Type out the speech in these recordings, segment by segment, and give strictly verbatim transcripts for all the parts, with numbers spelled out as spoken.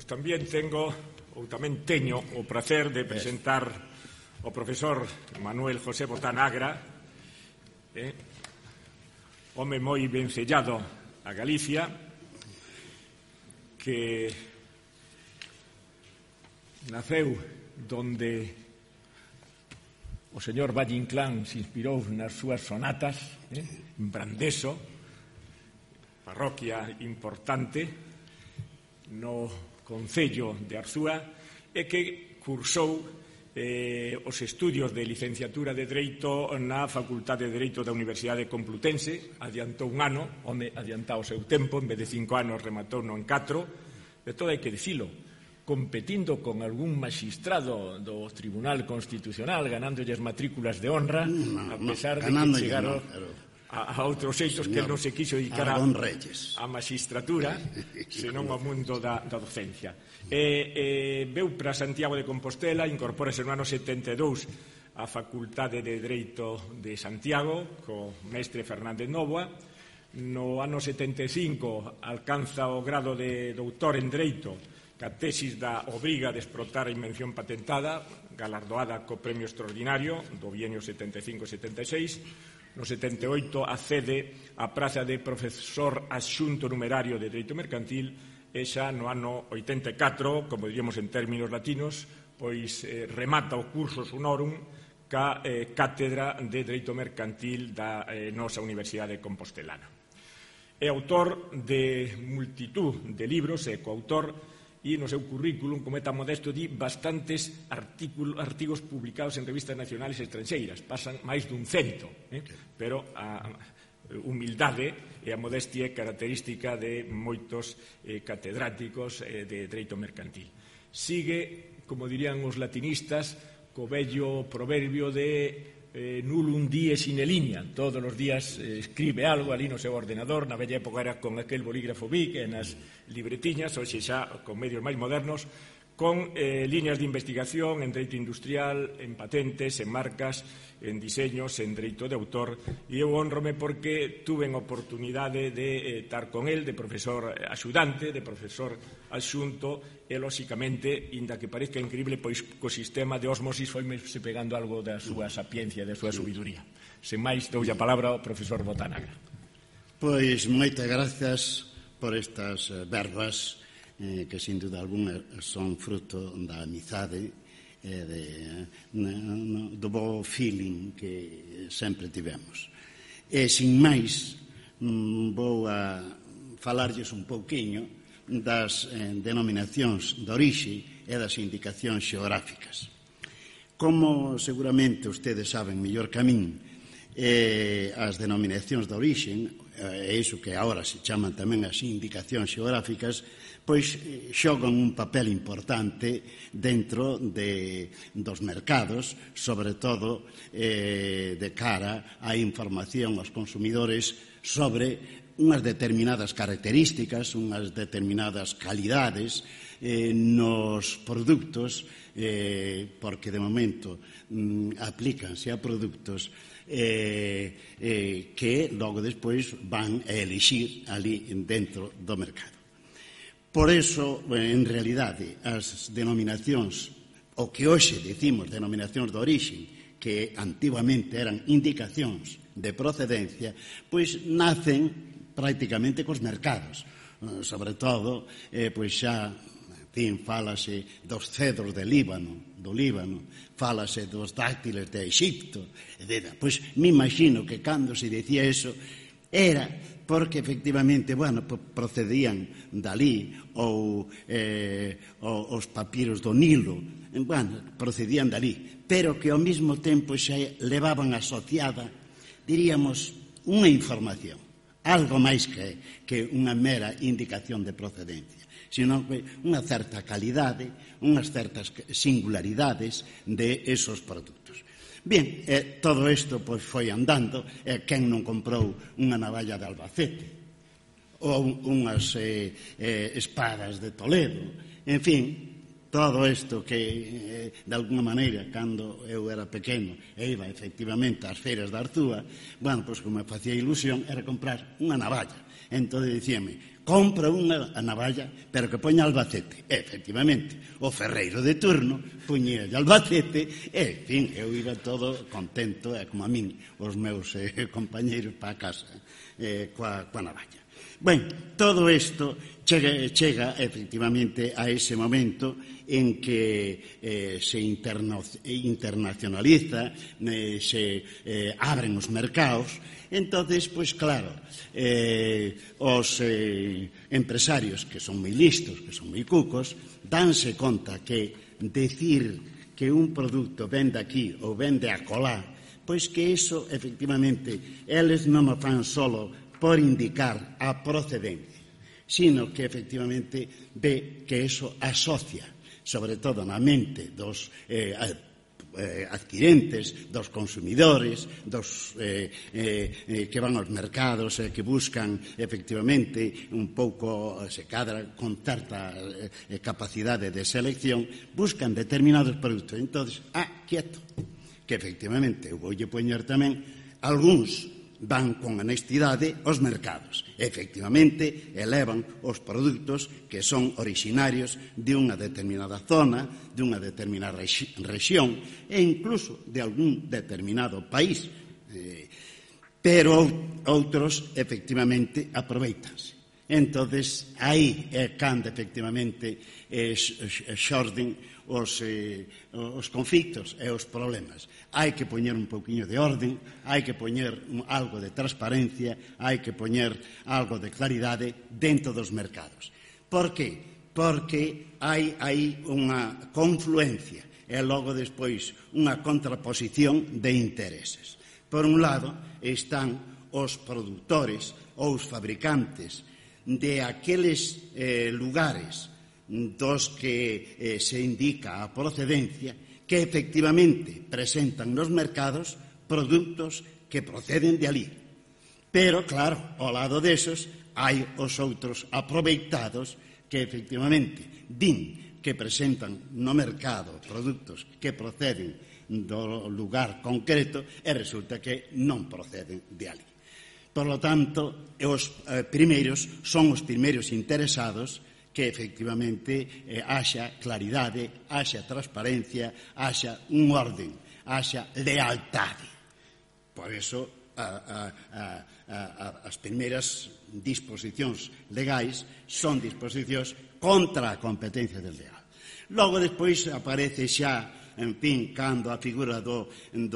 tamén tengo, ou tamén teño o prazer de presentar o profesor Manuel José Botán Agra, eh, home moi vencellado a Galicia, que naceu donde o señor Valle Inclán se inspirou nas súas sonatas, eh, en Brandeso, parroquia importante no concello de Arzúa, e que cursou eh, os estudios de licenciatura de Dereito na Facultade de Dereito da Universidade Complutense. Adiantou un ano, onde adiantao o seu tempo, en vez de cinco anos rematou no en catro. De todo hai que dicilo, competindo con algún magistrado do Tribunal Constitucional, ganándolles matrículas de honra, no, a pesar no, de que chegaron no, pero... a, a outros eitos que non se quiso dedicar a, a magistratura, senón ao mundo da, da docencia. E, e, veu para Santiago de Compostela, incorpórase no ano setenta e dous á Facultade de Dereito de Santiago, co mestre Fernández Nóvoa. No ano setenta e cinco alcanza o grado de doutor en Dereito, que a tesis da obriga de explotar a invención patentada, galardoada co premio extraordinario do bienio setenta e cinco setenta e seis. No setenta e oito accede a praza de profesor adxunto numerario de Dereito Mercantil, e xa no ano oitenta e catro, como diríamos en términos latinos, pois eh, remata o curso honorum ca eh, cátedra de Dereito Mercantil da eh, nosa Universidade Compostelana. É autor de multitud de libros, é coautor, e no seu currículum, como é tan modesto, di bastantes artigos publicados en revistas nacionales e estranxeiras. Pasan máis dun cento, eh? pero a humildade e a modestia é característica de moitos eh, catedráticos eh, de Dereito Mercantil. Sigue, como dirían os latinistas, co vello proverbio de eh, nullum die sine linea. Todos os días eh, escribe algo ali no seu ordenador. Na bella época era con aquel bolígrafo Bic e nas libretiñas, hoxe xa con medios máis modernos, con eh, líneas de investigación en dereito industrial, en patentes, en marcas, en diseños, en dereito de autor, e eu honrome porque tuve a oportunidade de eh, estar con el, de profesor axudante, de profesor adxunto, e, lóxicamente, inda que parezca increíble, pois co sistema de ósmosis foi se pegando algo da súa sapiencia, da súa sabiduría. Sen máis, doulle a palabra ao profesor Botán Agra. Pois, moitas grazas por estas verbas eh, que, sin duda alguna, son fruto da amizade e de, no, no, do bo feeling que sempre tivemos. E, sin máis, vou a falarlles un pouquiño das eh, denominacións de orixe e das indicacións xeográficas. Como seguramente ustedes saben mellor que a min, eh, as denominacións de orixe, e iso que agora se chaman tamén as indicacións xeográficas, pois xogan un papel importante dentro de, dos mercados, sobre todo eh, de cara á información aos consumidores sobre unhas determinadas características, unhas determinadas calidades eh, nos produtos, eh, porque de momento mm, aplícanse a produtos eh, eh, que logo despois van a elixir ali dentro do mercado. Por eso, en realidade, as denominacións, o que hoxe decimos denominacións de orixe, que antigamente eran indicacións de procedencia, pois nacen prácticamente cos mercados. Sobre todo, eh, pois xa, fin, fálase dos cedros de Líbano, do Líbano, fálase dos dáctiles de Egipto, etcétera. Pois me imagino que cando se dicía eso era porque efectivamente, bueno, procedían dali ou eh, os papiros do Nilo, bueno, procedían dali, pero que ao mesmo tempo xa levaban asociada, diríamos, unha información, algo máis que, que unha mera indicación de procedencia, sino unha certa calidade, unhas certas singularidades de esos produtos. Bien, eh, todo isto pois, foi andando, eh, quen non comprou unha navalla de Albacete ou unhas eh, eh, espadas de Toledo, en fin, todo isto que, de alguna maneira, cando eu era pequeno e iba efectivamente ás feiras da Arzúa, bueno, pois como me facía ilusión era comprar unha navalla. Entón dicíame, compra unha navalla, pero que poña Albacete. E, efectivamente, o ferreiro de turno puñía Albacete e, en fin, eu iba todo contento, e como a min, os meus eh, compañeiros para a casa eh, coa, coa navalla. Ben, todo isto chega, chega efectivamente a ese momento en que eh, se interno, internacionaliza, eh, se eh, abren os mercados. Entonces, pois claro, eh, os eh, empresarios que son moi listos, que son moi cucos, danse conta que decir que un produto vende aquí ou vende acolá, pois que iso, efectivamente, eles non o fan solo por indicar a procedencia, sino que efectivamente ve que eso asocia, sobre todo na mente dos eh, adquirentes, dos consumidores, dos eh, eh, que van aos mercados e eh, que buscan efectivamente un pouco, se cadra con certa eh, capacidade de selección, buscan determinados produtos. Entón, ah, quieto, que efectivamente eu voulle poñer tamén algúns van con honestidade aos mercados. Efectivamente, elevan os produtos que son orixinarios de unha determinada zona, de unha determinada rexión e incluso de algún determinado país. Eh, pero outros, efectivamente, aproveitanse. Entonces, aí é cando, efectivamente, xorden os, eh, os conflitos e os problemas. Hai que poñer un pouquiño de orden, hai que poñer algo de transparencia, hai que poñer algo de claridade dentro dos mercados. Por que? Porque hai aí unha confluencia e logo despois unha contraposición de intereses. Por un lado están os produtores ou os fabricantes de aqueles eh, lugares dos que eh, se indica a procedencia, que efectivamente presentan nos mercados produtos que proceden de ali. Pero, claro, ao lado desos hai os outros aproveitados que efectivamente din que presentan no mercado produtos que proceden do lugar concreto e resulta que non proceden de ali. Por lo tanto, os eh, primeiros son os primeiros interesados que efectivamente eh, haxa claridade, haxa transparencia, haxa un orden, haxa lealtade. Por eso, a, a, a, a, as primeiras disposicións legais son disposicións contra a competencia desleal. Logo, despois, aparece xa, en fin, cando a figura do,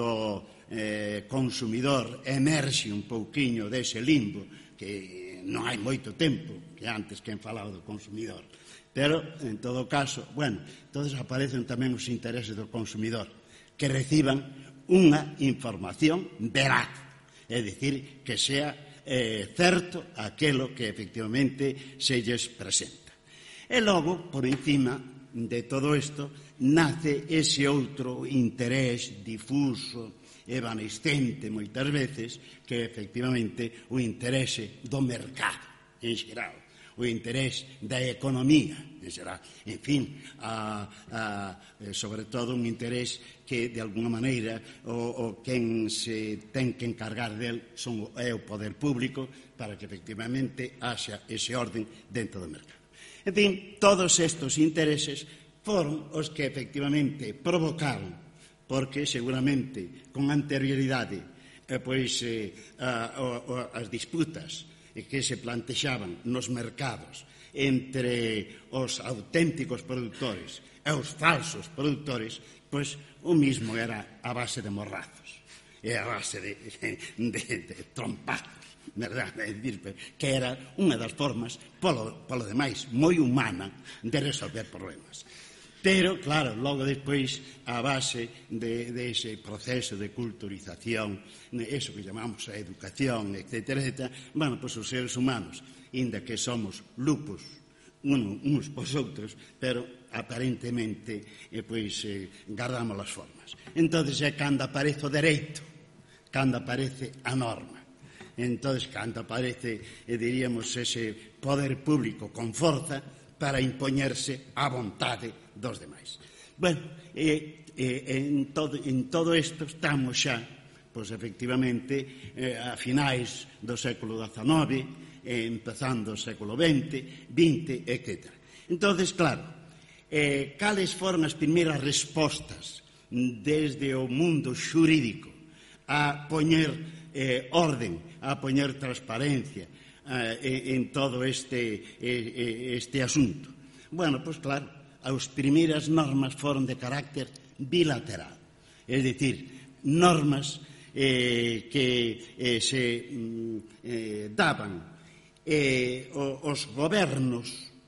do eh, consumidor emerxe un pouquiño dese limbo que non hai moito tempo que antes que en falaba do consumidor. Pero, en todo caso, bueno, entonces aparecen tamén os intereses do consumidor que reciban unha información veraz, é dicir, que sea eh, certo aquelo que efectivamente se lles presenta. E logo, por encima de todo isto, nace ese outro interés difuso, evanescente moitas veces, que efectivamente o interese do mercado en xeral, o interés da economía en xeral, en fin, a, a, sobre todo un interés que de alguna maneira o, o quen se ten que encargar del son, é o poder público para que efectivamente haxa ese orden dentro do mercado. En fin, todos estes intereses foron os que efectivamente provocaron, porque seguramente con anterioridade eh, pois, eh, a, a, as disputas que se plantexaban nos mercados entre os auténticos produtores e os falsos produtores, pois o mismo era a base de morrazos, e a base de, de, de trompazos, verdad? É dicir, que era unha das formas, polo, polo demais, moi humana de resolver problemas. Pero, claro, logo despois, a base de, de ese proceso de culturización, eso que chamamos a educación, etcétera, etcétera, bueno, pois os seres humanos, inda que somos lupos uns pos outros, pero aparentemente, eh, pois, eh, guardamos as formas. Entonces é cando aparece o dereito, cando aparece a norma. Entonces, cando aparece, eh, diríamos, ese poder público con forza, para impoñerse á vontade dos demais. Bueno, eh, eh, en, todo, en todo isto estamos xa, pois efectivamente, eh, a finais do século dezanove, eh, empezando o século vinte, vinte, etcétera. Entonces, claro, eh, cales foron as primeiras respostas desde o mundo xurídico a poñer eh, orden, a poñer transparencia eh, en todo este, eh, este asunto? Bueno, pois claro, as primeiras normas foron de carácter bilateral, é dicir, normas eh, que eh, se eh, daban eh, os gobernos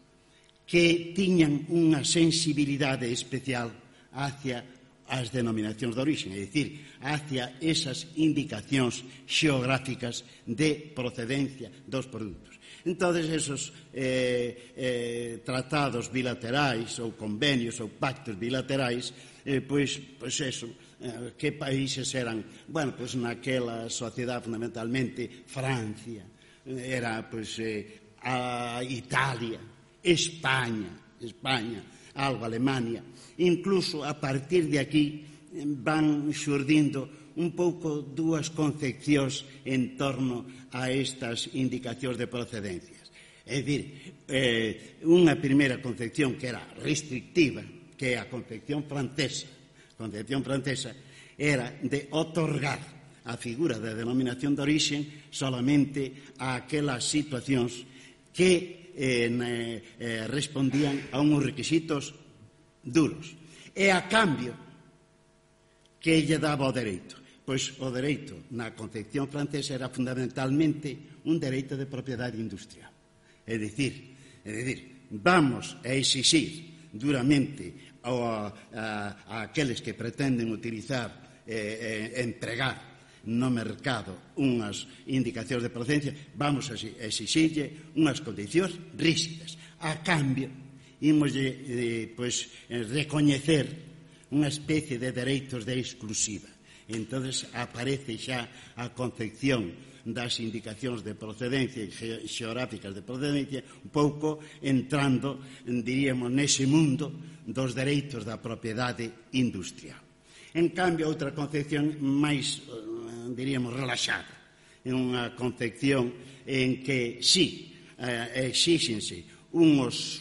que tiñan unha sensibilidade especial hacia as denominacións de origen, é dicir, hacia esas indicacións xeográficas de procedencia dos produtos. Entón, esos eh, eh, tratados bilaterais ou convenios ou pactos bilaterais, eh, pois, pois eso, eh, que países eran? Bueno, pois naquela sociedade fundamentalmente Francia, era pois eh, a Italia, España, España, algo Alemania. Incluso a partir de aquí van xurdindo un pouco dúas concepcións en torno a estas indicacións de procedencias. É dicir, eh, unha primeira concepción que era restrictiva, que é a concepción francesa. A concepción francesa era de otorgar a figura de denominación de origen solamente a aquelas situacións que eh, eh, respondían a uns requisitos duros. E a cambio, que lle daba o dereito? Pois o dereito na concepción francesa era fundamentalmente un dereito de propiedade industrial. É dicir, é dicir, vamos a exixir duramente a, a, a aqueles que pretenden utilizar e eh, empregar no mercado unhas indicacións de procedencia, vamos a exixirlle unhas condicións rígidas. A cambio, imos eh, pois, recoñecer unha especie de dereitos de exclusiva. Entonces aparece xa a concepción das indicacións de procedencia e xeográficas de procedencia un pouco entrando, diríamos, nese mundo dos dereitos da propiedade industrial. En cambio, outra concepción máis, diríamos, relaxada, é unha concepción en que sí, eh, exíxense uns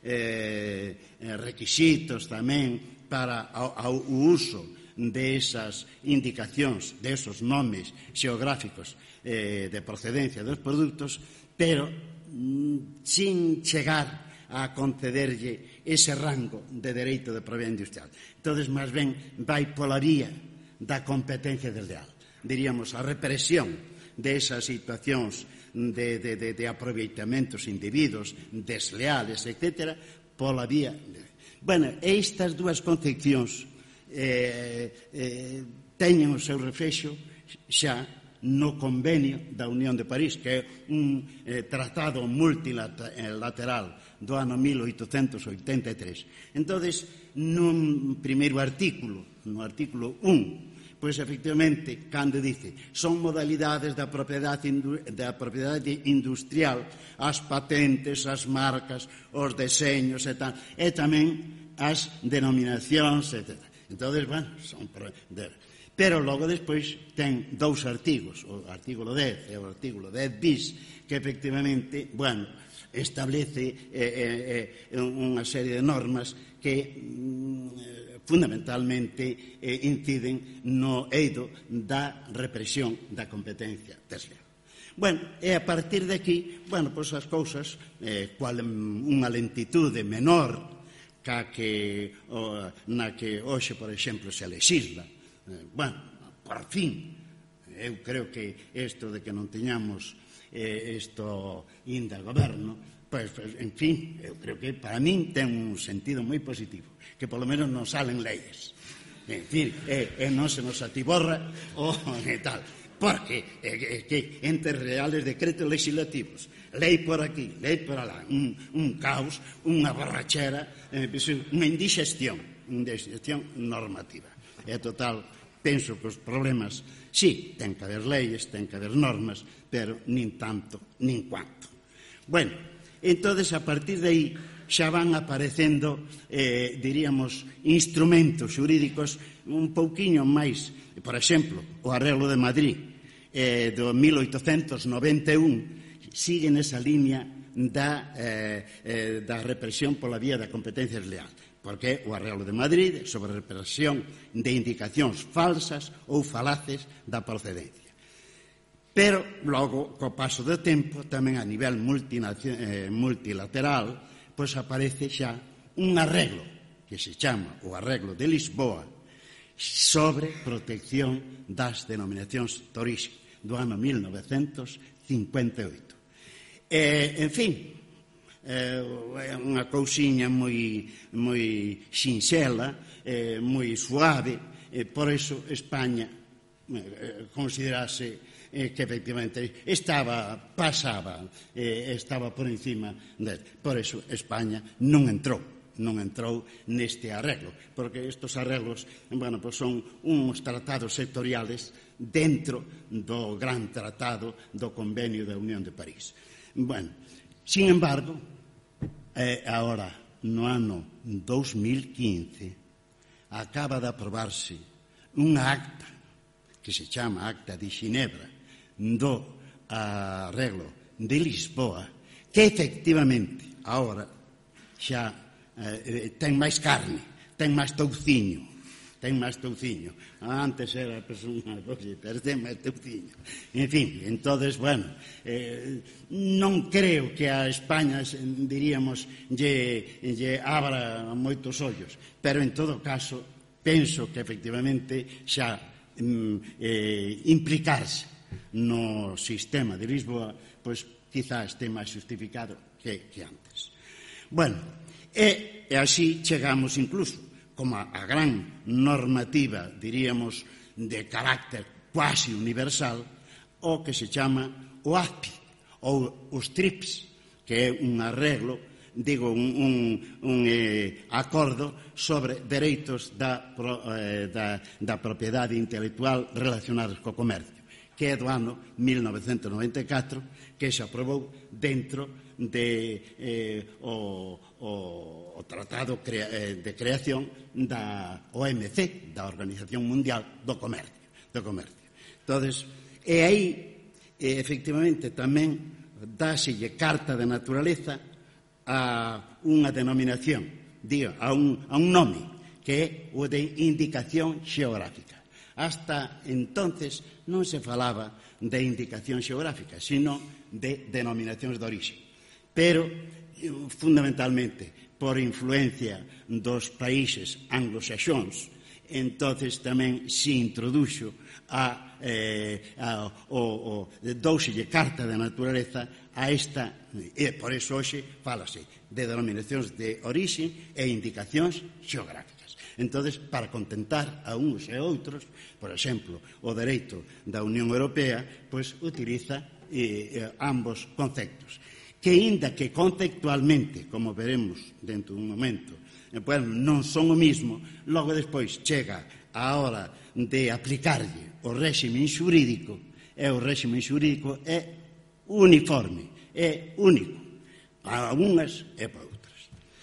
eh, requisitos tamén para o uso desas indicacións, desos nomes xeográficos eh, de procedencia dos produtos, pero mm, sin chegar a concederlle ese rango de dereito de propiedade industrial. Entón, máis ben, vai pola vía da competencia desleal. Diríamos, a represión desas situacións de, de, de, de aproveitamentos individuos desleales, etcétera, pola vía. Bueno, estas dúas concepcións Eh, eh, teñen o seu reflexo xa no convenio da Unión de París, que é un eh, tratado multilateral do ano mil oitocentos oitenta e tres. Entonces, nun primeiro artículo, no artículo un, pois efectivamente, cando dice son modalidades da propiedade, da propiedade industrial as patentes, as marcas, os deseños e tal, e tamén as denominacións, etcétera. Entón, bueno, son... Pero logo despois ten dous artigos, o artículo dez e o artículo dez bis, que efectivamente, bueno, establece eh, eh, unha serie de normas que mm, fundamentalmente eh, inciden no eido da represión da competencia desleal. Bueno, e a partir de aquí, bueno, pois as cousas, eh, cual unha lentitude menor ca que, o, na que hoxe, por exemplo, se legisla. Eh, bueno, por fin, eu creo que isto de que non teñamos eh, isto inda goberno, pois, pues, en fin, eu creo que para min ten un sentido moi positivo, que polo menos non salen leyes. En fin, e, e non se nos atiborra o e tal. Porque eh, que entre reales decretos legislativos, lei por aquí, lei por alá, un, un caos, unha borrachera, eh, unha indigestión, unha indigestión normativa. E total, penso que os problemas, sí, ten que haber leyes, ten que haber normas, pero nin tanto, nin cuanto. Bueno, entonces a partir de aí, xa van aparecendo, eh, diríamos, instrumentos xurídicos un pouquiño máis. Por exemplo, o Arreglo de Madrid eh, do mil oitocentos noventa e un sigue nesa línea da, eh, eh, da represión pola vía da competencia desleal, porque o Arreglo de Madrid sobre a represión de indicacións falsas ou falaces da procedencia. Pero, logo, co paso do tempo, tamén a nivel eh, multilateral, pois aparece xa un arreglo que se chama o Arreglo de Lisboa sobre protección das denominacións de orixe do ano mil novecentos cincuenta e oito. Eh, en fin, é eh, unha cousiña moi, moi sinxela, eh, moi suave, eh, por eso España eh, considerase eh, que efectivamente estaba, pasaba, eh, estaba por encima de... Por eso España non entrou, non entrou neste arreglo, porque estes arreglos, bueno, pues son uns tratados sectoriales dentro do gran tratado do Convenio da Unión de París. Bueno, sin embargo, eh, ahora, no ano dos mil quince, acaba de aprobarse unha acta que se chama Acta de Xinebra do Arreglo de Lisboa, que efectivamente agora xa eh, ten máis carne, ten máis touciño, ten máis touciño. Antes era pues, unha cosa, pero ten máis touciño. En fin, entonces, bueno, eh, non creo que a España, diríamos, lle, lle abra moitos ollos, pero en todo caso, penso que efectivamente xa mm, eh, implicarse no sistema de Lisboa, pois quizá este máis justificado que, que antes. Bueno, e, e así chegamos incluso como a, a gran normativa, diríamos, de carácter quasi universal, o que se chama o A C P I, ou os TRIPS, que é un arreglo, digo, un, un, un eh, acordo sobre dereitos da, eh, da, da propiedade intelectual relacionados co comercio, que é do ano mil novecentos noventa e catro, que se aprobou dentro de eh, o, o, o Tratado crea, eh, de Creación da O M C, da Organización Mundial do Comercio. Do comercio. Entonces, e aí, eh, efectivamente, tamén dáselle carta de naturaleza a unha denominación, digo, a un, a un nome, que é o de indicación xeográfica. Hasta entonces non se falaba de indicación xeográfica, sino de denominacións de orixe. Pero, fundamentalmente, por influencia dos países anglosaxóns, entonces tamén se introduxo a, eh, a, o, o douselle carta de naturaleza a esta, e por iso hoxe falase de denominacións de orixe e indicacións xeográficas. Entonces, para contentar a uns e outros, por exemplo, o dereito da Unión Europea, pois utiliza eh, eh, ambos conceptos, que inda que conceptualmente, como veremos dentro dun momento, eh, bueno, non son o mismo, logo despois chega a hora de aplicarlle o réxime xurídico, e o réxime xurídico é uniforme, é único, para unhas e para outras.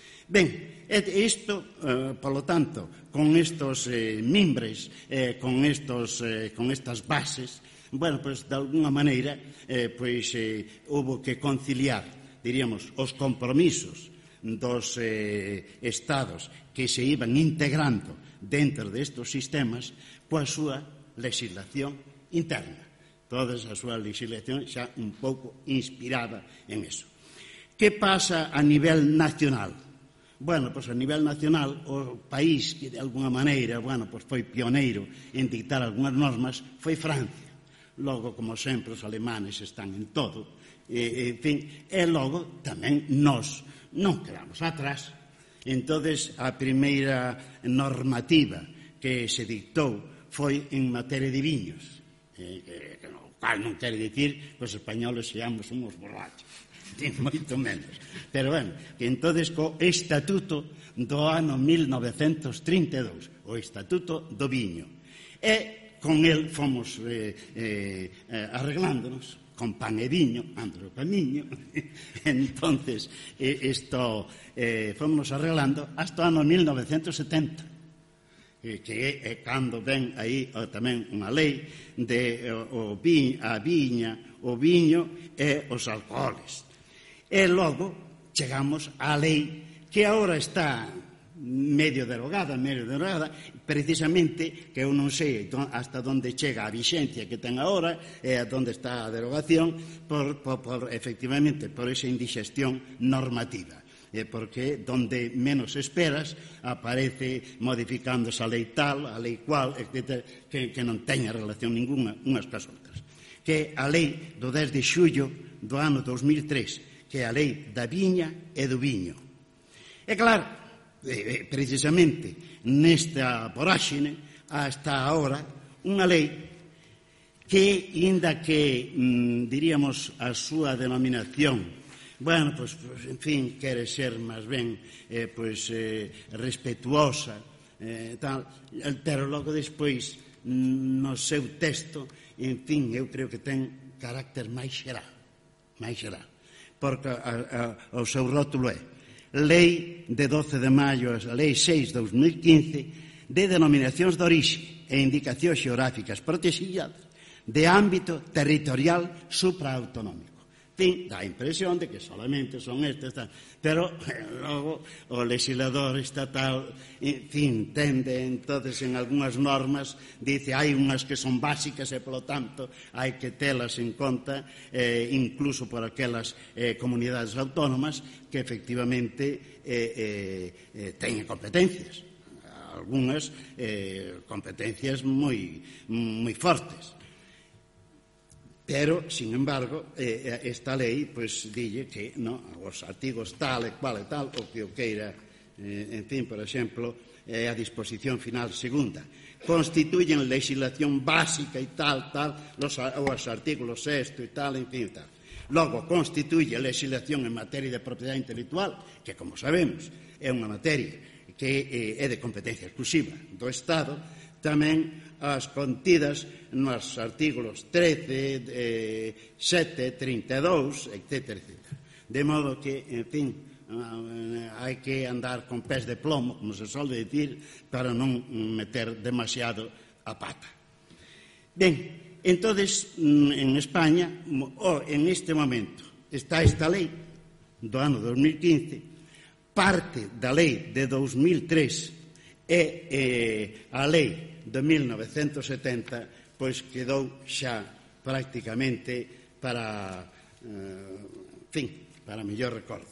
Ben, isto, eh, polo tanto, con estos eh, mimbres, eh, con, estos, eh, con estas bases, bueno, pois, de alguna maneira, eh, pois, eh, houve que conciliar, diríamos, os compromisos dos eh, estados que se iban integrando dentro destes sistemas coa súa legislación interna. Toda a súa legislación xa un pouco inspirada en eso. Que pasa a nivel nacional? Bueno, pois a nivel nacional, o país que de alguna maneira, bueno, pois foi pioneiro en dictar algunhas normas foi Francia. Logo, como sempre, os alemanes están en todo, e, en fin, e logo tamén nós non quedamos atrás. Entonces, a primeira normativa que se dictou foi en materia de viños, eh, que, que, o cual non quere dicir que os españoles seamos uns borrachos, ni moito menos. Pero, bueno, que entonces co Estatuto do ano mil novecentos trinta e dous, o Estatuto do Viño, e con el fomos eh, eh, arreglándonos, con pan e viño, ando o camiño. Entonces, isto eh, fomos arreglando hasta o ano mil novecentos setenta, eh, que é cando ven aí oh, tamén unha lei de o, o vi, a viña, o viño e os alcoholes. E logo chegamos á lei que agora está medio derogada, medio derogada, precisamente que eu non sei hasta onde chega a vixencia que ten agora e a onde está a derogación por, por, por efectivamente, por esa indigestión normativa. Eh, porque donde menos esperas aparece modificándose a lei tal, a lei cual, etcétera, que, que non teña relación ninguna unhas cas outras. Que a lei do dez de xullo do ano dos mil tres, que é a lei da viña e do viño. E claro, Eh, precisamente nesta voráxine hasta agora unha lei que, inda que mm, diríamos a súa denominación, bueno, pues, pues en fin, quere ser máis ben eh, pues, eh, respetuosa eh, tal, pero logo despois no seu texto, en fin, eu creo que ten carácter máis xeral, máis xeral, porque a, a, o seu rótulo é Lei de doce de maio, a Lei seis de dos mil quince, de denominacións de orixe e indicacións xeográficas protegidas de ámbito territorial supraautonómico. Fin, dá a impresión de que solamente son estes, pero logo o legislador estatal, en fin, tende, entonces, en algunhas normas, dice, hai unhas que son básicas e, polo tanto, hai que telas en conta, eh, incluso por aquelas eh, comunidades autónomas que, efectivamente, eh, eh, eh, teñen competencias. Algúnas eh, competencias moi, moi fortes. Pero, sin embargo, eh, esta lei, pois, dille que no, os artigos tal e cual e tal, o que o queira, eh, en fin, por exemplo, eh, a disposición final segunda, constituyen legislación básica e tal, tal, los, os artículos sexto e tal, en fin, tal. Logo, constituye legislación en materia de propiedade intelectual, que, como sabemos, é unha materia que eh, é de competencia exclusiva do Estado, tamén as contidas nos artículos trece, eh, sete, trinta e dous, etcétera, etcétera. De modo que, en fin, hai que andar con pés de plomo, como se solde dicir, para non meter demasiado a pata. Ben, entonces, en España, oh, en este momento, está esta lei do ano dos mil quince, parte da lei de dos mil tres e eh, a lei de mil novecentos setenta, pois quedou xa prácticamente para, eh, fin, para mellor recordo.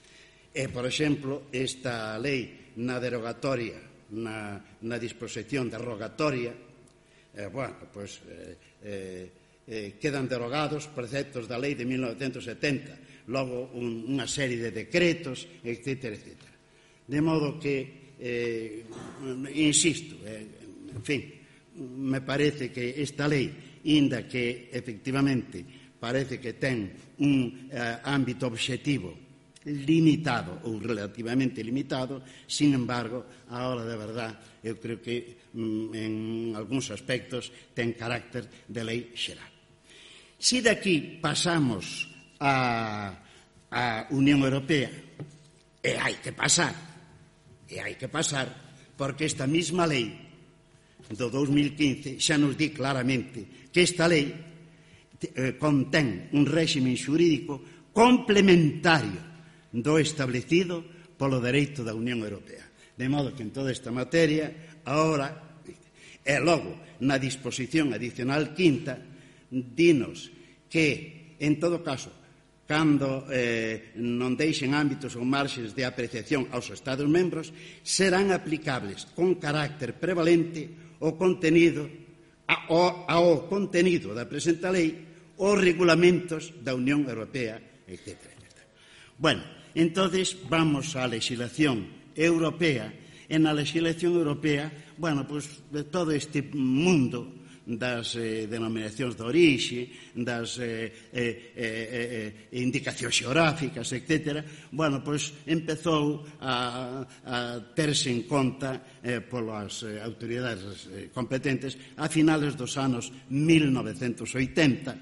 E, por exemplo, esta lei na derogatoria, na, na disposición derogatoria, eh, bueno, pois eh, eh, eh, quedan derogados preceptos da lei de mil novecentos setenta, logo un, unha serie de decretos, etcétera, etcétera. De modo que, eh, insisto, eh, en fin, me parece que esta lei, inda que efectivamente parece que ten un eh, ámbito obxectivo limitado ou relativamente limitado, sin embargo, a hora de verdad, eu creo que mm, en algúns aspectos ten carácter de lei xeral. Si daqui pasamos a, a Unión Europea, e hai que pasar, e hai que pasar, porque esta mesma lei do dos mil quince xa nos di claramente que esta lei eh, contén un réxime xurídico complementario do establecido polo dereito da Unión Europea. De modo que en toda esta materia, agora, e logo, na disposición adicional quinta, dinos que, en todo caso, cando eh, non deixen ámbitos ou marxes de apreciación aos Estados membros, serán aplicables con carácter prevalente o contenido ao, ao contenido da presente lei os regulamentos da Unión Europea, etcétera, etcétera. Bueno, entonces vamos á legislación europea. En a legislación europea, bueno, pues de todo este mundo das eh, denominacións de orixe, das eh, eh, eh, indicacións xeográficas, etcétera, bueno, pois empezou a, a terse en conta eh, polas eh, autoridades eh, competentes a finales dos anos mil novecentos oitenta,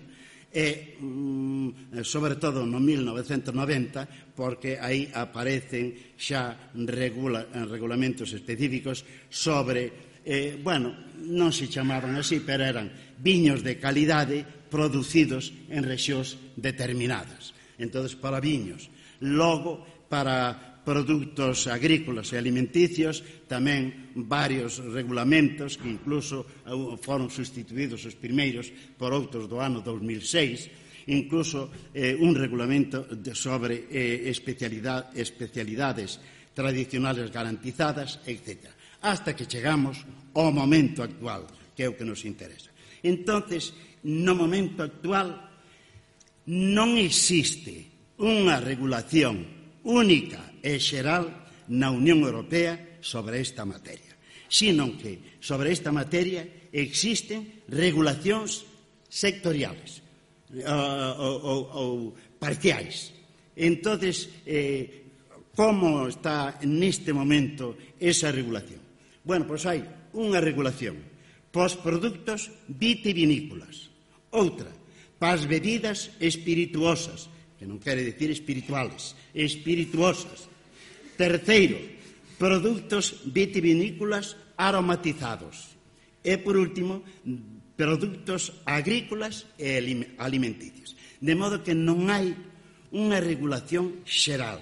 e, sobre todo, no mil novecentos noventa, porque aí aparecen xa regulamentos específicos sobre, eh, bueno, non se chamaban así, pero eran viños de calidade producidos en rexións determinadas. Entón, para viños. Logo, para produtos agrícolas e alimenticios, tamén varios regulamentos que incluso foron sustituídos os primeiros por outros do ano dos mil seis, incluso eh, un regulamento de, sobre eh, especialidad, especialidades tradicionales garantizadas, etcétera. Hasta que chegamos ao momento actual, que é o que nos interesa. Entonces, no momento actual non existe unha regulación única e xeral na Unión Europea sobre esta materia, sino que sobre esta materia existen regulacións sectoriales ou, ou, ou parciais. Entonces, eh, como está neste momento esa regulación? Bueno, pois hai unha regulación para os produtos vitivinícolas, outra para as bebidas espirituosas, que non quere dicir espirituales, espirituosas. Terceiro, produtos vitivinícolas aromatizados. E, por último, produtos agrícolas e alimenticios. De modo que non hai unha regulación xeral.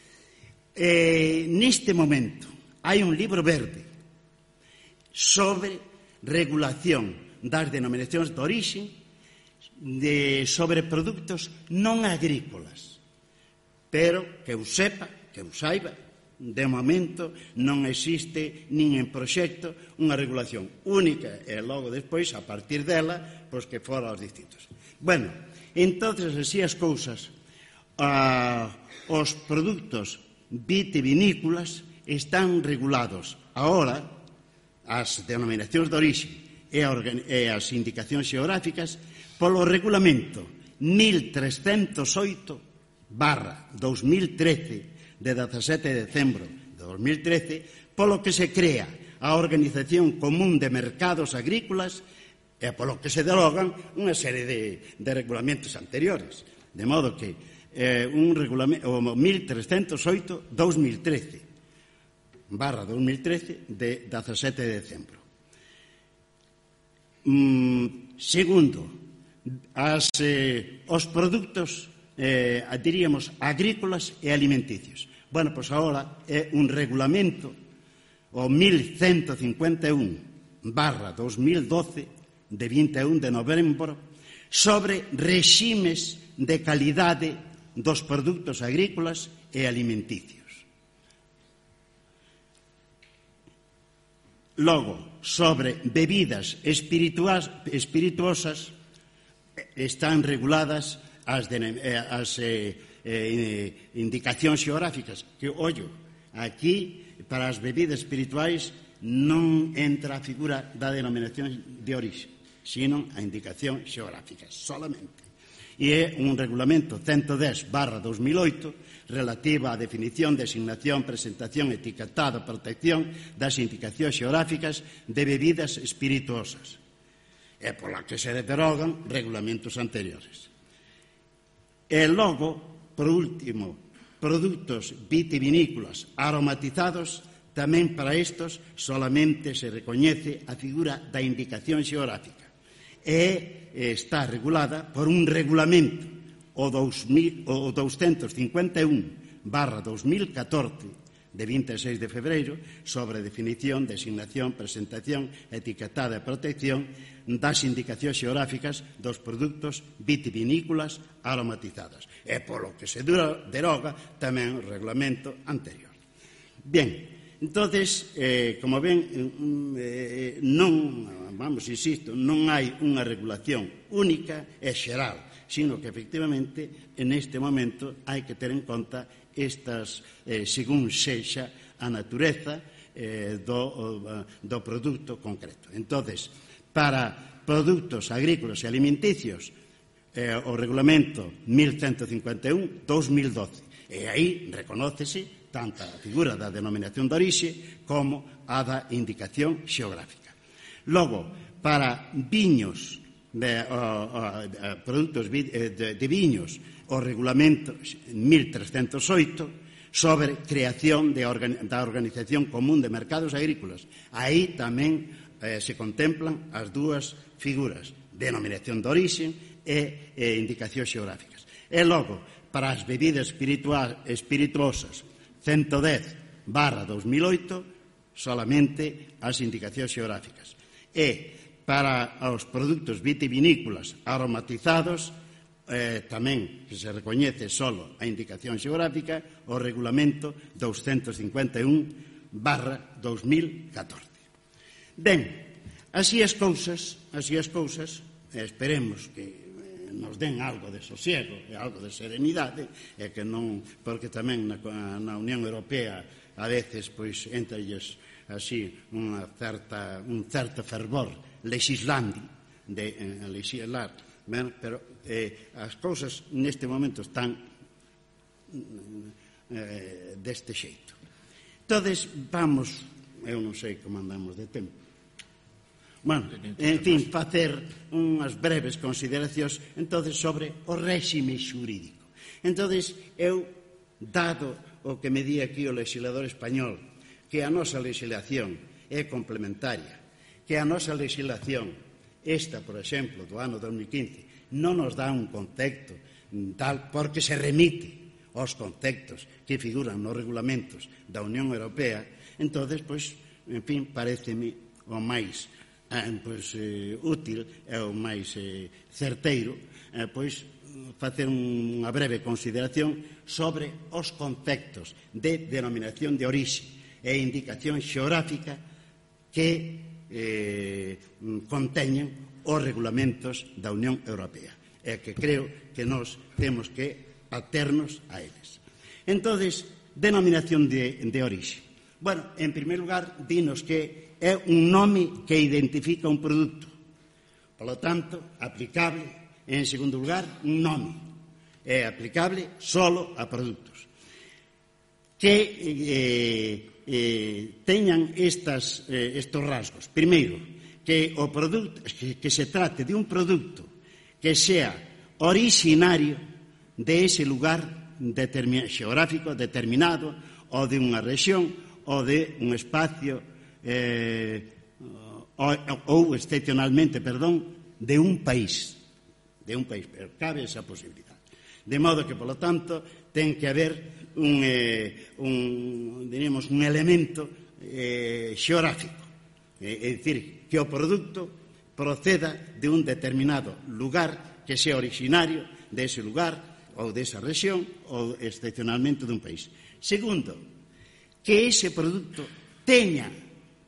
E, neste momento, hai un libro verde sobre regulación das denominacións de orixe de, sobre produtos non agrícolas. Pero, que eu sepa, que eu saiba, de momento non existe nin en proxecto unha regulación única e logo despois, a partir dela, pois que fora os distintos. Bueno, entonces, así as cousas, ah, os produtos vitivinícolas están regulados agora, as denominacións de orixe e as indicacións xeográficas, polo regulamento mil trescentos oito barra dos mil trece de dezasete de decembro de dos mil trece, polo que se crea a Organización Común de Mercados Agrícolas e polo que se derogan unha serie de, de regulamentos anteriores. De modo que eh, un regulamento, o mil trescentos oito barra dos mil trece barra dos mil trece de dezasete de decembro. Mm, segundo, as, eh, os produtos, eh, diríamos, agrícolas e alimenticios. Bueno, pois agora é un regulamento, o mil ciento cincuenta e un barra dos mil doce, de vinte e un de novembro, sobre reximes de calidade dos produtos agrícolas e alimenticios. Logo, sobre bebidas espirituosas, están reguladas as, de, as eh, eh, indicacións xeográficas, que, ollo, aquí, para as bebidas espirituais, non entra a figura da denominación de orixe, sino a indicación xeográfica, solamente. E é un regulamento ciento dez barra dos mil oito relativa á definición, designación, presentación, etiquetado, protección das indicacións xeográficas de bebidas espirituosas, e pola que se derogan regulamentos anteriores. E logo, por último, produtos vitivinícolas aromatizados, tamén para estos solamente se recoñece a figura da indicación xeográfica e está regulada por un regulamento, o doscientos cincuenta e un barra dos mil catorce, de vinte e seis de febreiro, sobre definición, designación, presentación, etiquetada e protección das indicacións xeográficas dos produtos vitivinícolas aromatizadas. E polo que se deroga tamén o regulamento anterior. Bien, entonces, eh, como ven, eh, non, vamos, insisto, non hai unha regulación única e xeral, sino que, efectivamente, en este momento hai que ter en conta estas, eh, según sexa a natureza eh, do, do produto concreto. Entonces, para produtos agrícolas e alimenticios, eh, o regulamento mil ciento cincuenta e un barra dos mil doce. E aí reconócese tanto a figura da denominación de orixe como a da indicación xeográfica. Logo, para viños de, o, o, de produtos de, de viños, o regulamento mil trescentos oito sobre creación de organ, da Organización Común de Mercados Agrícolas. Aí tamén eh, se contemplan as dúas figuras, denominación de orixe e, e indicacións xeográficas. E logo, para as bebidas espirituosas ciento dez barra dos mil oito, solamente as indicacións xeográficas. E para os produtos vitivinícolas aromatizados, eh, tamén que se recoñece solo a indicación xeográfica, o regulamento doscientos cincuenta e un barra dos mil catorce. Ben, así as cousas, así as cousas, esperemos que nos den algo de sosiego e algo de serenidade, e que non, porque tamén na, na Unión Europea a veces pois entrelles así unha certa, un certo fervor legislandi de eh, legislar, ben, pero eh, as cousas neste momento están eh, deste xeito. Entonces vamos, eu non sei como andamos de tempo. Bueno, en fin, facer unhas breves consideracións entonces sobre o réxime xurídico. Entonces, eu, dado o que me di aquí o legislador español, que a nosa legislación é complementaria, que a nosa legislación, esta, por exemplo, do ano dos mil quince, non nos dá un contexto tal porque se remite aos contextos que figuran nos regulamentos da Unión Europea, entonces, pois, en fin, pareceme o máis Eh, pois, eh, útil e o máis eh, certeiro eh, pois facer unha breve consideración sobre os conceptos de denominación de orixe e indicación xeográfica que eh, conteñen os regulamentos da Unión Europea e que creo que nós temos que aternos a eles. Entonces, denominación de, de orixe. Bueno, en primer lugar, dinos que é un nome que identifica un produto. Por lo tanto, aplicable, en segundo lugar, un nome. É aplicable solo a produtos. Que eh, eh, teñan estas, eh, estos rasgos. Primeiro, que, o produto, que, que se trate de un producto que sea originario de ese lugar determin, xeográfico determinado, ou de unha rexión, ou de un espacio Eh, ou, ou excepcionalmente, perdón, de un país, de un país, pero cabe esa posibilidad. De modo que, polo tanto, ten que haber un, eh, un, diríamos, un elemento eh, xeográfico, eh, é dicir, que o produto proceda de un determinado lugar que sea originario de ese lugar ou de esa rexión ou excepcionalmente dun país. Segundo, que ese produto teña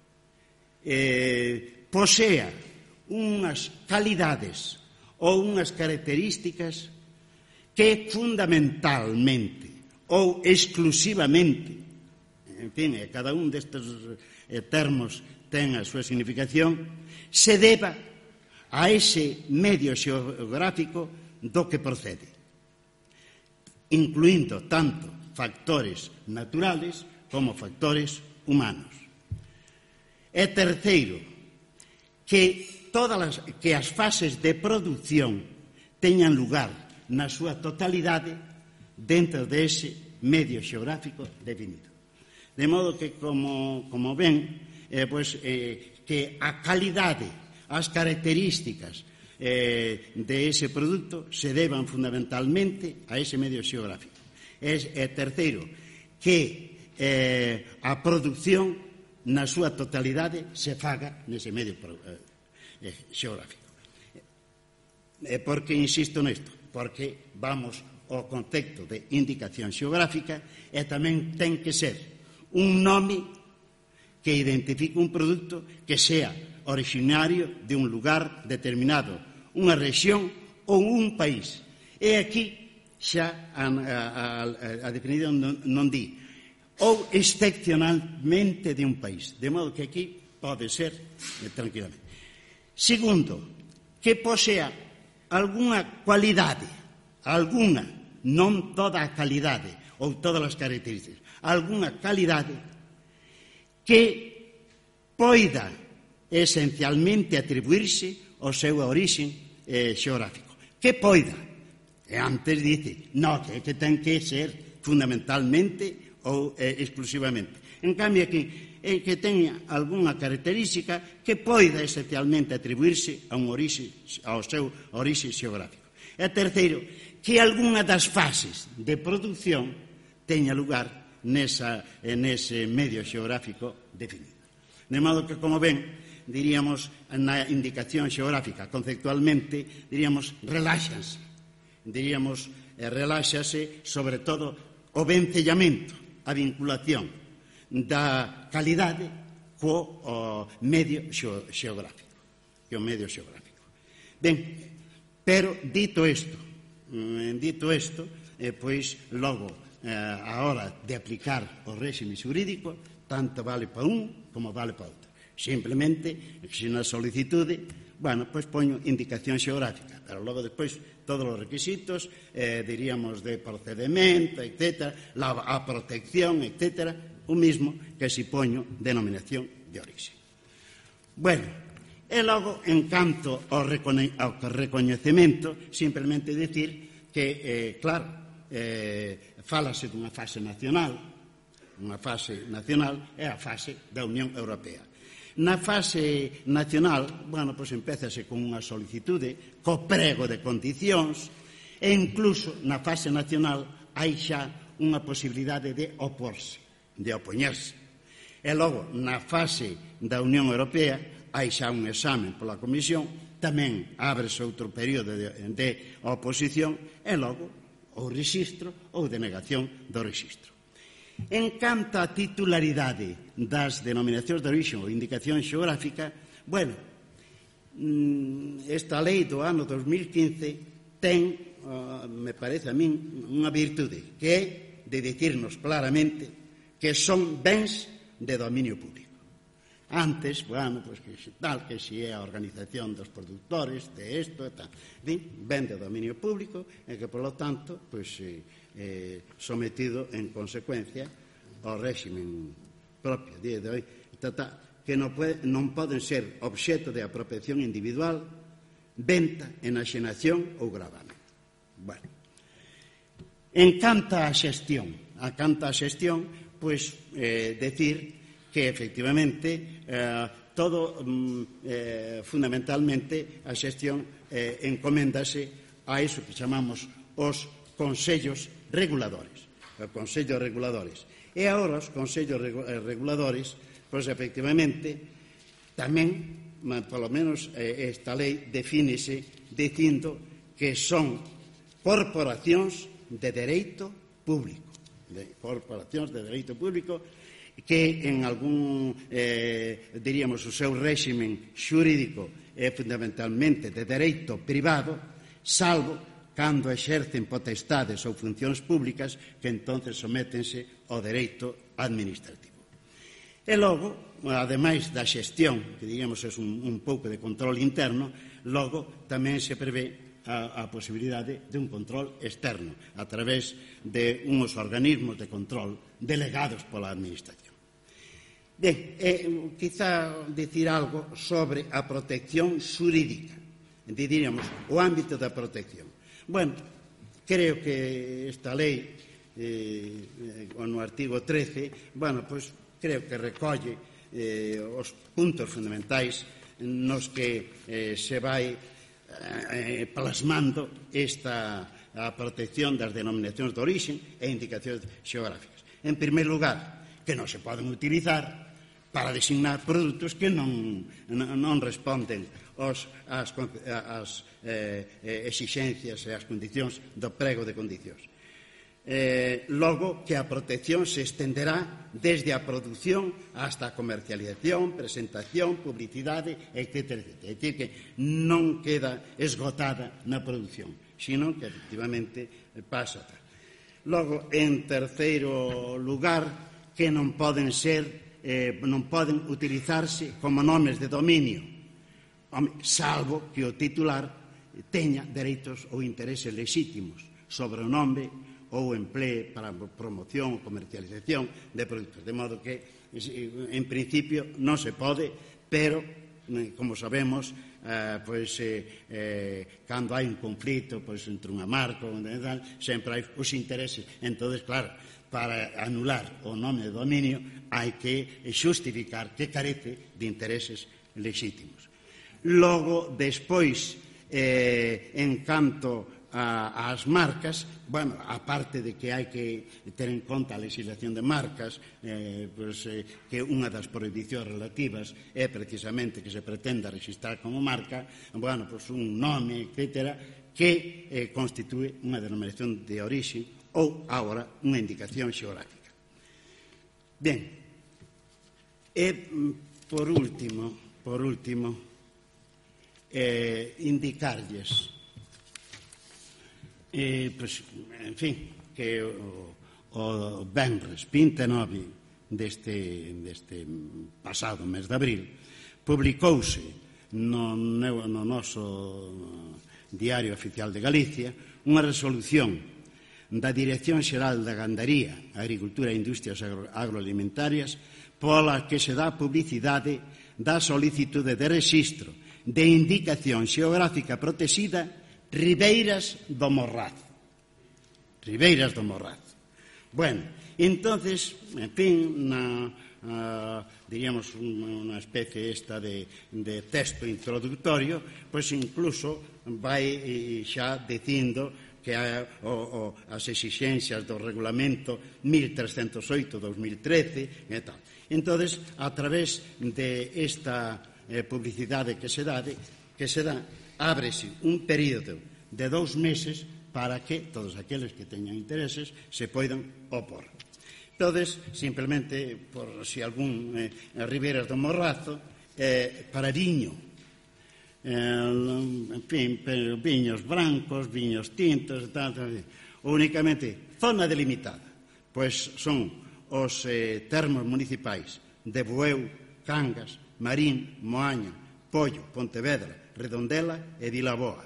Eh, posea unhas calidades ou unhas características que fundamentalmente ou exclusivamente, en fin, cada un destes eh, termos ten a súa significación, se deba a ese medio xeográfico do que procede, incluindo tanto factores naturales como factores humanos. E terceiro, que todas as, que as fases de produción teñan lugar na súa totalidade dentro dese medio xeográfico definido. De modo que, como, como ven, eh, pues, eh, que a calidade, as características eh, de ese produto se deban fundamentalmente a ese medio xeográfico. E, e terceiro, que eh, a produción na súa totalidade se faga nese medio eh, xeográfico. E por que insisto nesto? Porque vamos ao concepto de indicación xeográfica e tamén ten que ser un nome que identifique un produto que sea originario de un lugar determinado, unha rexión ou un país. E aquí xa a, a, a, a definición non, non di ou excepcionalmente de un país. De modo que aquí pode ser eh, tranquilamente. Segundo, que posea algunha cualidade, algunha, non toda a calidade ou todas as características, algunha calidade que poida esencialmente atribuirse ao seu origen eh, xeográfico. Que poida. E antes dice, no, que, que ten que ser fundamentalmente ou eh, exclusivamente. En cambio, aquí, eh, que teña algunha característica que poida esencialmente atribuirse a un orixe, ao seu orixe xeográfico. E terceiro, que algunha das fases de produción teña lugar nesa, nese medio xeográfico definido. De modo que, como ven, diríamos, na indicación xeográfica, conceptualmente, diríamos, reláxanse. Diríamos, eh, reláxase, sobre todo, o vencellamento, a vinculación da calidade co o medio xeográfico. Co medio xeográfico. Ben, pero, dito isto, dito isto, eh, pois, logo, eh, a hora de aplicar o réxime xurídico, tanto vale para un como vale para outro. Simplemente, se na solicitude, bueno, pois poño indicación xeográfica, pero logo despois todos os requisitos, eh, diríamos, de procedimento, etcétera, la, a protección, etcétera, o mismo que si poño denominación de orixe. Bueno, e logo, en canto ao, recone ao recoñecemento, simplemente dicir que, eh, claro, eh, fálase dunha fase nacional, unha fase nacional é a fase da Unión Europea. Na fase nacional, bueno, pois empézase con unha solicitude, co prego de condicións, e incluso na fase nacional hai xa unha posibilidade de oporse, de opoñerse. E logo, na fase da Unión Europea, hai xa un examen pola Comisión, tamén ábrese outro período de, de oposición, e logo o rexistro ou denegación do rexistro. En canto á titularidade das denominacións de orixe ou indicación xeográfica, bueno, esta lei do ano dos mil quince ten, uh, me parece a min, unha virtude, que é de dicirnos claramente que son bens de dominio público. Antes, bueno, pues que si tal, que si é a organización dos produtores, de isto e tal, ben de dominio público, e que, por lo tanto, pues, eh, eh, sometido en consecuencia ao réximen propio día de hoy, que non, puede, non poden ser obxeto de apropiación individual, venta, enaxenación ou gravamento. Bueno, en canto á xestión, a canto á xestión, pois, eh, decir que, efectivamente, eh, todo, eh, fundamentalmente, a xestión eh, encomendase a iso que chamamos os consellos reguladores, os consellos reguladores. E agora os consellos reguladores, pois, efectivamente, tamén, polo menos, esta lei defínese dicindo que son corporacións de dereito público, de corporacións de dereito público que en algún, eh, diríamos, o seu réximen xurídico é fundamentalmente de dereito privado, salvo cando exercen potestades ou funcións públicas que entonces sométense ao dereito administrativo. E logo, ademais da xestión, que digamos é un, un pouco de control interno, logo tamén se prevé a, a posibilidade de un control externo a través de uns organismos de control delegados pola administración. Ben, eh, quizá dicir algo sobre a protección xurídica, diríamos, o ámbito da protección. Bueno, creo que esta lei, eh, no artigo trece, bueno, pois creo que recolle eh, os puntos fundamentais nos que eh, se vai eh, plasmando esta a protección das denominacións de orixe e indicacións xeográficas. En primeiro lugar, que non se poden utilizar para designar produtos que non, non responden aos, as, as eh, exixencias e as condicións do prego de condicións. Eh, logo, que a protección se estenderá desde a produción hasta a comercialización, presentación, publicidade, etcétera, etcétera. É dicir, que non queda esgotada na produción, sino que, efectivamente, pasa. Logo, en terceiro lugar, que non poden ser Eh, non poden utilizarse como nomes de dominio, salvo que o titular teña dereitos ou intereses lexítimos sobre o nome ou emplee para promoción ou comercialización de produtos. De modo que, en principio, non se pode, pero como sabemos, eh, pois, eh, eh, cando hai un conflito pois, entre unha marca, sempre hai os intereses. Entón, claro, para anular o nome de dominio hai que xustificar que carece de intereses lexítimos. Logo, despois, eh, en canto a, as marcas, bueno, aparte de que hai que ter en conta a legislación de marcas, eh, pues, eh, que unha das prohibicións relativas é precisamente que se pretenda registrar como marca, bueno, pues un nome, etcétera, que eh, constitúe unha denominación de orixe ou, agora, unha indicación xeográfica. Ben, e, por último, por último, eh, indicarlles E, pois, en fin, que o, o venres vinte e nove deste, deste pasado mes de abril publicouse no, no noso Diario Oficial de Galicia unha resolución da Dirección Xeral da Gandaría, Agricultura e Industrias Agroalimentarias pola que se dá publicidade da solicitude de rexistro de indicación xeográfica protexida Ribeiras do Morrazo. Ribeiras do Morrazo. Bueno, entonces, en fin, na, uh, diríamos unha especie esta de, de texto introductorio, pois incluso vai xa dicindo que a, o, o, as exixencias do regulamento mil trescentos oito barra dos mil trece e tal. Entonces, a través de esta eh, publicidade que se dá, de, que se dá, ábrese un período de dous meses para que todos aqueles que teñan intereses se poidan opor. Entonces, simplemente, por si algún eh, Ribeiras do Morrazo, eh, para viño, eh, en fin, viños brancos, viños tintos, tal, tal, únicamente zona delimitada, pois son os eh, termos municipais de Bueu, Cangas, Marín, Moaña, Pollo, Pontevedra, Redondela e Vilaboa,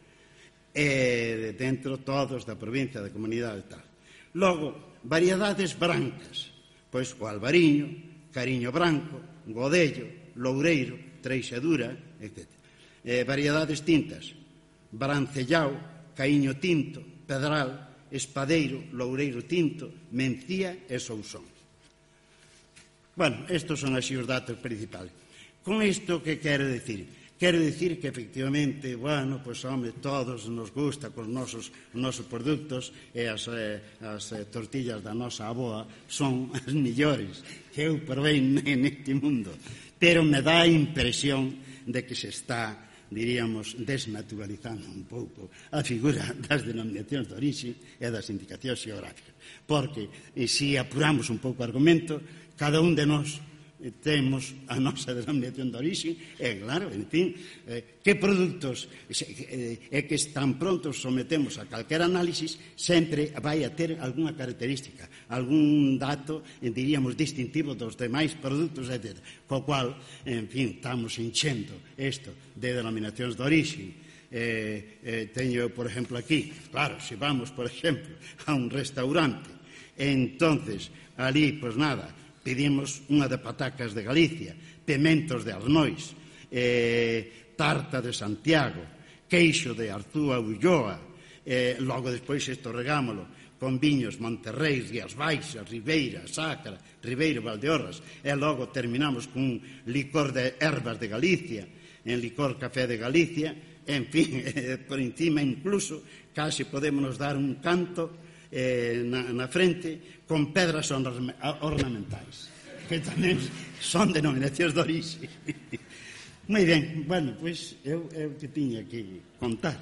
e dentro todos da provincia, da comunidade e tal. Logo, variedades brancas, pois o albariño, cariño branco, godello, loureiro, treixadura, etcétera. E variedades tintas, brancellao, caíño tinto, pedral, espadeiro, loureiro tinto, mencía e sousón. Bueno, estos son así os datos principales. Con isto, que quero dicir? Quero dicir que, efectivamente, bueno, pois, home, todos nos gusta con os nosos, nosos produtos e as, eh, as eh, tortillas da nosa aboa son as millores que eu provei neste mundo. Pero me dá a impresión de que se está, diríamos, desnaturalizando un pouco a figura das denominacións de orixe e das indicacións xeográficas. Porque, e se apuramos un pouco o argumento, cada un de nós temos a nosa denominación de orixe e, claro, en fin, eh, que produtos eh, é que tan pronto sometemos a calquer análisis sempre vai a ter algunha característica, algún dato, eh, diríamos, distintivo dos demais produtos, etcétera. Co cual, en fin, estamos enchendo isto de denominacións de orixe. Eh, eh, teño, por exemplo, aquí, claro, se vamos, por exemplo, a un restaurante, entonces, ali, pois nada, pedimos unha de patacas de Galicia, pementos de Arnois, eh, tarta de Santiago, queixo de Arzúa Ulloa, eh, logo despois isto regámolo con viños Monterrey, Rías Baixas, Ribeira, Sácara, Ribeiro, Valdeorras, e logo terminamos con un licor de ervas de Galicia, en licor café de Galicia, en fin, eh, por encima incluso, casi podemos dar un canto Eh, na, na frente con pedras ornamentais que tamén son denominacións de orixe. Moi ben, bueno, pois eu, eu que tiña que contar.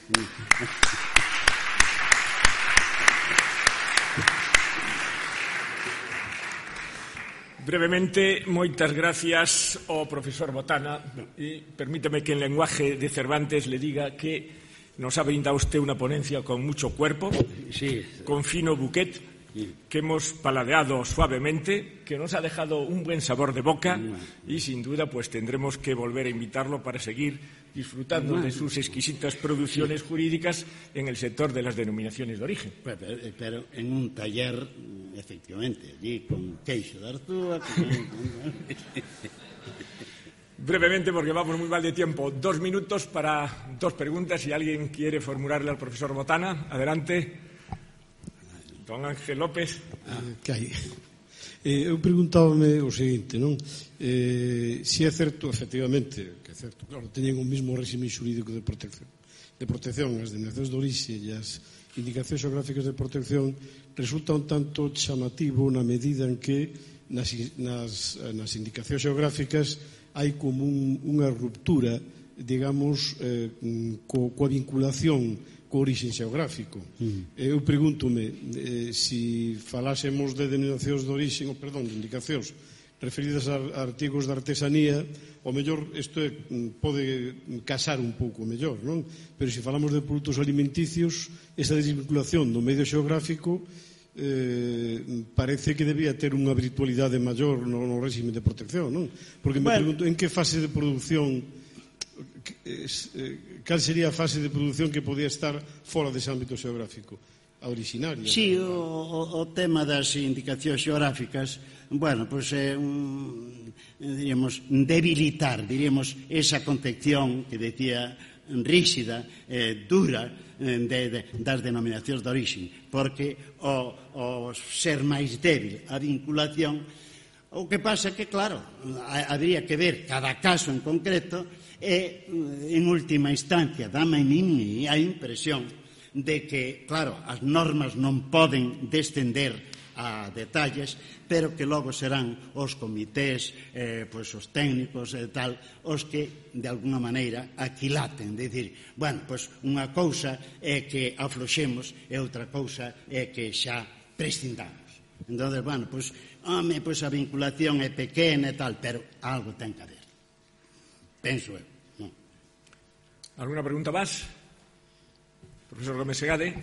Brevemente, moitas gracias ao profesor Botana e permítame que en lenguaje de Cervantes le diga que nos ha brindado usted una ponencia con mucho cuerpo, sí, con fino bouquet, sí, que hemos paladeado suavemente, que nos ha dejado un buen sabor de boca y sin duda pues tendremos que volver a invitarlo para seguir disfrutando de sus exquisitas producciones jurídicas en el sector de las denominaciones de origen. Pero, pero en un taller, efectivamente, allí con queixo de Arzúa. Con... brevemente, porque vamos muy mal de tiempo, dos minutos para dos preguntas. Si alguien quiere formularle al profesor Botana, adelante. Don Ángel López. Ah, que hai? Eh, eu preguntábame o seguinte, non? Eh, si é certo, efectivamente, que é certo, claro, teñen o mismo réxime xurídico de protección, de protección as denominacións de orixe e as indicacións xeográficas de protección, resulta un tanto chamativo na medida en que nas, nas, nas indicacións xeográficas hai como un, unha ruptura, digamos, eh, co, coa vinculación co origen xeográfico. Mm. Eu pregúntome eh, si falásemos de denominacións de origen, ou perdón, de indicacións referidas a artigos de artesanía, o mellor isto é, pode casar un pouco mellor, non? Pero se falamos de produtos alimenticios, esa desvinculación do medio xeográfico eh, parece que debía ter unha virtualidade maior no, no réxime de protección, non? Porque me bueno. pregunto, en que fase de produción, cal sería a fase de produción que podía estar fora dese ámbito xeográfico? A originaria. Sí, o, o, o tema das indicacións xeográficas, bueno, pois é un, diríamos, debilitar, diríamos, esa concepción que decía ríxida, eh, dura, eh, de, de, das denominacións de origen, porque o, o ser máis débil a vinculación, o que pasa é que, claro, habría que ver cada caso en concreto e, en última instancia, dame a mí a impresión de que, claro, as normas non poden descender a detalles, pero que logo serán os comités, eh, pois os técnicos e tal, os que, de alguna maneira, aquilaten, de dicir, bueno, pois unha cousa é que afloxemos e outra cousa é que xa prescindamos. Entón, bueno, pois, home, pois a vinculación é pequena e tal, pero algo ten que haber. Penso eu. Non? Alguna pregunta máis? Profesor Gómez Segade.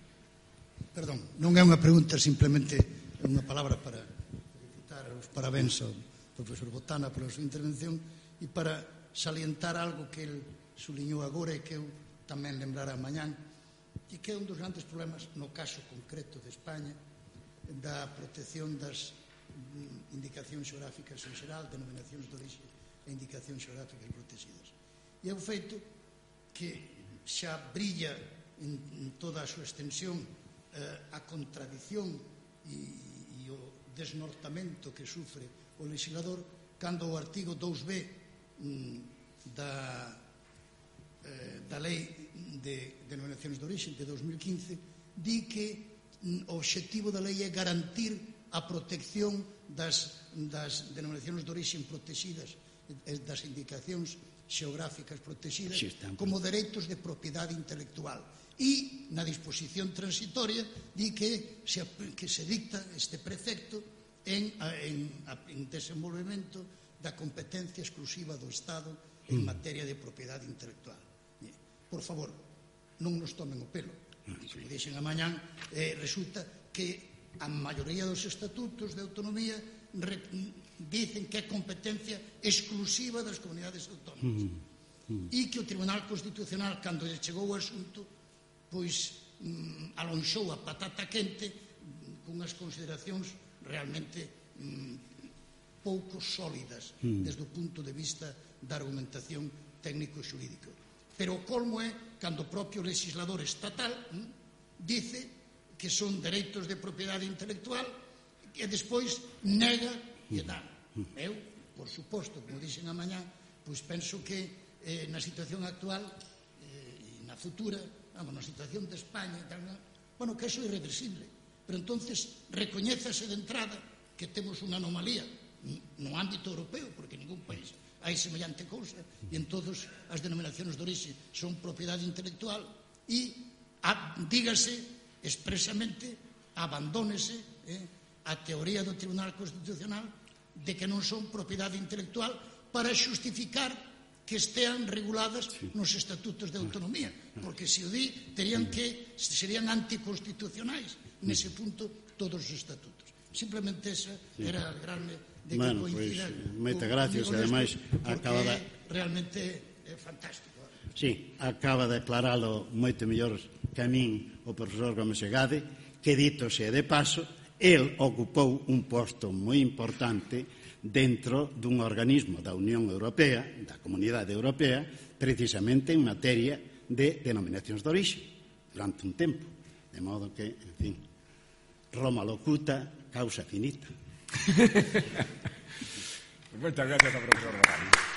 Perdón, non é unha pregunta, simplemente é unha palabra para felicitar os parabéns ao profesor Botana pola súa intervención e para salientar algo que el suliñou agora e que eu tamén lembrara mañán e que é un dos grandes problemas no caso concreto de España da protección das indicacións xeográficas en xeral, denominacións de orixe e indicacións xeográficas protegidas. E é o feito que xa brilla en, en toda a súa extensión eh, a contradición e, e o desnortamento que sufre o legislador cando o artigo dous B mm, da, eh, da Lei de Denominacións de Orixe de dos mil quince di que mm, o obxectivo da lei é garantir a protección das, das denominacións de orixe protegidas, das indicacións xeográficas protegidas como dereitos de propiedade intelectual. E na disposición transitoria di que se, que se dicta este precepto en, en, en desenvolvemento da competencia exclusiva do Estado en materia de propiedade intelectual. Por favor, non nos tomen o pelo. Como dixen a mañán, eh, resulta que a maioría dos estatutos de autonomía re, dicen que é competencia exclusiva das comunidades autónomas. Mm. E que o Tribunal Constitucional, cando lle chegou o asunto, pois mm, alonxou a patata quente con as consideracións realmente mm, pouco sólidas mm. desde o punto de vista da argumentación técnico-xurídico. Pero o colmo é cando o propio legislador estatal mm, dice que son dereitos de propiedade intelectual e despois nega e dá. Mm. Eu, por suposto, como dixen a mañá, pois penso que eh, na situación actual eh, e na futura, vamos, na situación de España, tal, bueno, que eso é irreversible, pero entonces recoñézase de entrada que temos unha anomalía no ámbito europeo, porque en ningún país hai semellante cousa, e en todas as denominacións de orixe son propiedade intelectual, e a, dígase expresamente, abandónese eh, a teoría do Tribunal Constitucional de que non son propiedade intelectual para xustificar que estean reguladas nos estatutos de autonomía, porque se o di, terían que, serían anticonstitucionais nese punto todos os estatutos. Simplemente esa era alegrarme de que bueno, coincida pues, moita gracias, ademais acaba de... realmente é fantástico. Sí, acaba de aclaralo moito mellor que a min o profesor Gómez Segade, que dito sea de paso, el ocupou un posto moi importante dentro dun organismo da Unión Europea, da Comunidade Europea, precisamente en materia de denominacións de orixe, durante un tempo. De modo que, en fin, Roma locuta, causa finita. Moitas gracias ao profesor Román.